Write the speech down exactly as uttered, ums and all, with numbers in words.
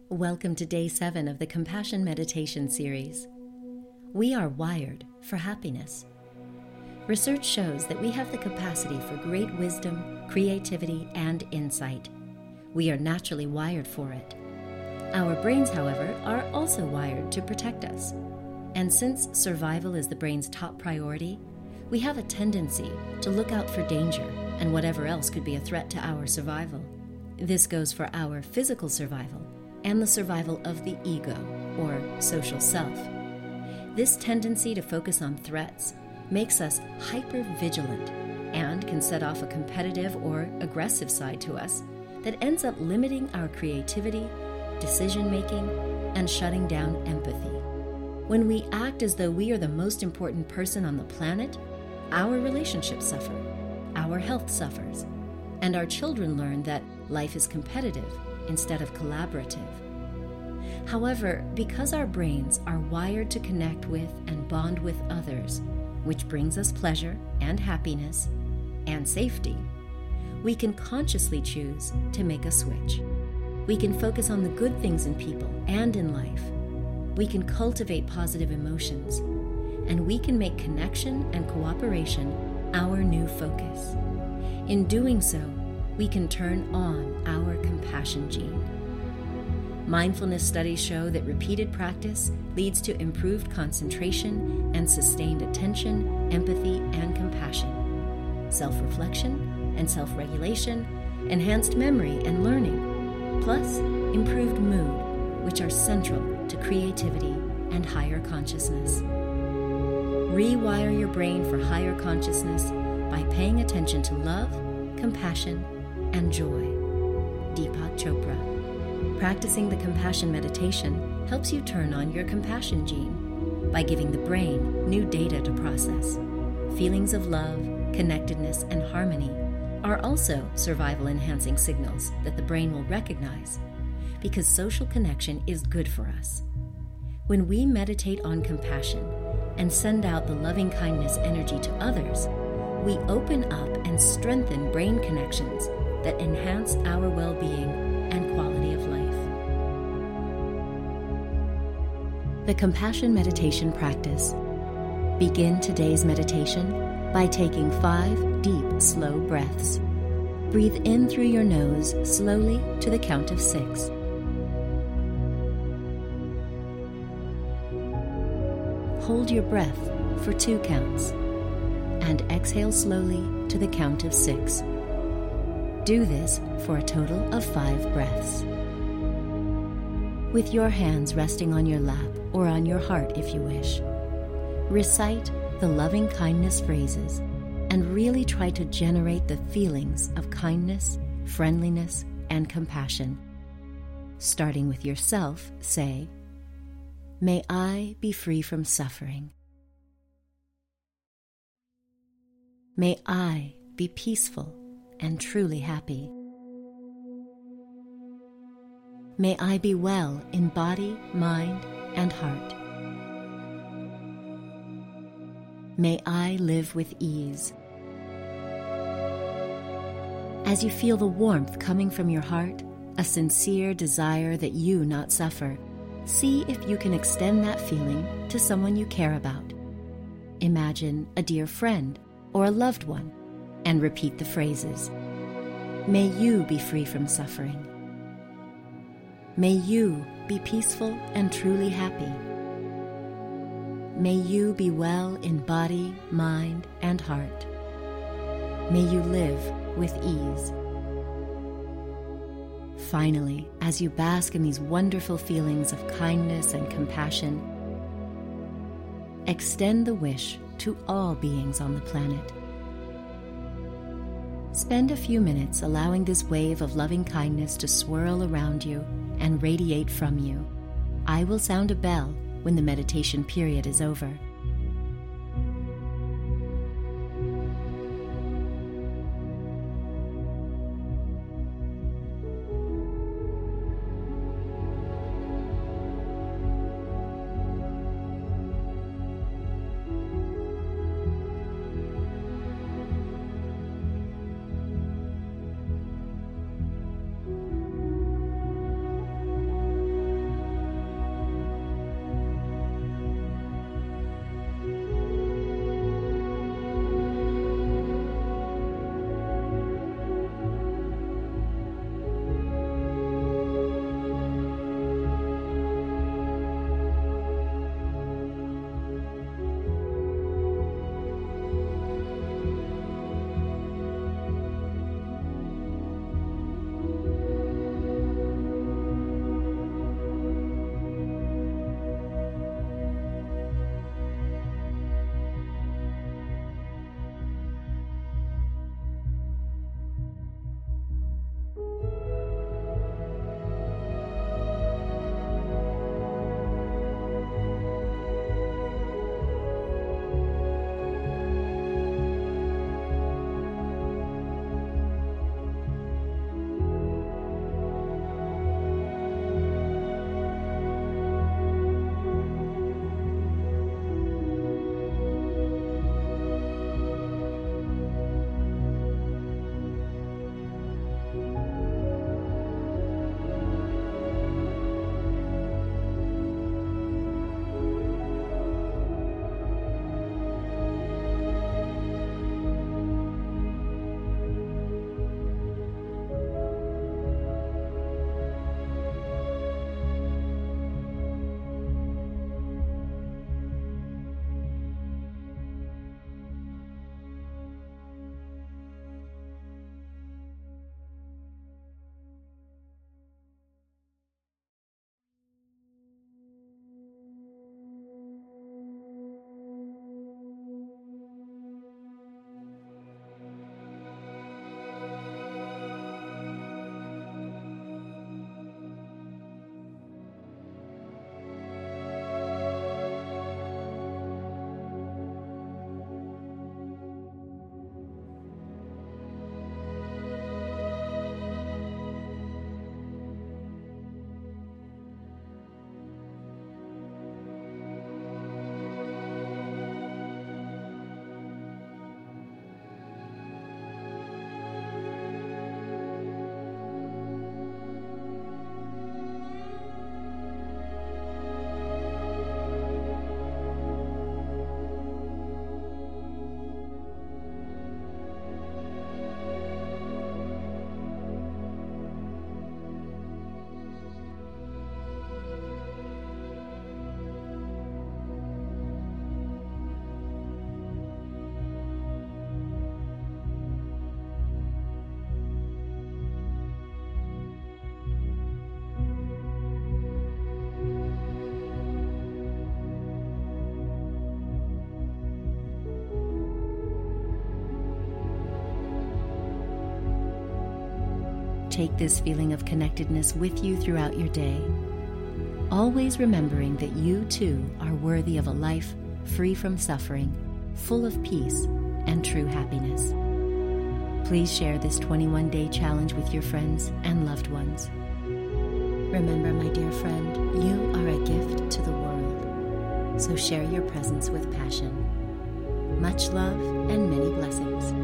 Welcome to day seven of the Compassion Meditation series. We are wired for happiness. Research shows that we have the capacity for great wisdom, creativity, and insight. We are naturally wired for it. Our brains, however, are also wired to protect us. And since survival is the brain's top priority, we have a tendency to look out for danger and whatever else could be a threat to our survival. This goes for our physical survival and the survival of the ego, or social self. This tendency to focus on threats makes us hyper-vigilant and can set off a competitive or aggressive side to us that ends up limiting our creativity, decision-making, and shutting down empathy. When we act as though we are the most important person on the planet, our relationships suffer, our health suffers, and our children learn that life is competitive instead of collaborative. However, because our brains are wired to connect with and bond with others, which brings us pleasure and happiness and safety, we can consciously choose to make a switch. We can focus on the good things in people and in life. We can cultivate positive emotions, and we can make connection and cooperation our new focus. In doing so, we can turn on our compassion gene. Mindfulness studies show that repeated practice leads to improved concentration and sustained attention, empathy, and compassion, self-reflection and self-regulation, enhanced memory and learning, plus improved mood, which are central to creativity and higher consciousness. Rewire your brain for higher consciousness by paying attention to love, compassion, and joy. Deepak Chopra. Practicing the compassion meditation helps you turn on your compassion gene by giving the brain new data to process. Feelings of love, connectedness, and harmony are also survival-enhancing signals that the brain will recognize, because social connection is good for us. When we meditate on compassion and send out the loving-kindness energy to others, we open up and strengthen brain connections that enhance our well-being and quality of life. The Compassion Meditation Practice. Begin today's meditation by taking five deep, slow breaths. Breathe in through your nose slowly to the count of six. Hold your breath for two counts, and exhale slowly to the count of six. Do this for a total of five breaths. With your hands resting on your lap or on your heart if you wish, recite the loving kindness phrases and really try to generate the feelings of kindness, friendliness, and compassion. Starting with yourself, say, "May I be free from suffering. May I be peaceful and truly happy. May I be well in body, mind, and heart. May I live with ease." As you feel the warmth coming from your heart, a sincere desire that you not suffer, see if you can extend that feeling to someone you care about. Imagine a dear friend or a loved one, and repeat the phrases. May you be free from suffering. May you be peaceful and truly happy. May you be well in body, mind, and heart. May you live with ease. Finally, as you bask in these wonderful feelings of kindness and compassion, extend the wish to all beings on the planet. Spend a few minutes allowing this wave of loving kindness to swirl around you and radiate from you. I will sound a bell when the meditation period is over. Take this feeling of connectedness with you throughout your day, always remembering that you too are worthy of a life free from suffering, full of peace and true happiness. Please share this twenty-one day challenge with your friends and loved ones. Remember, my dear friend, you are a gift to the world, so share your presence with passion. Much love and many blessings.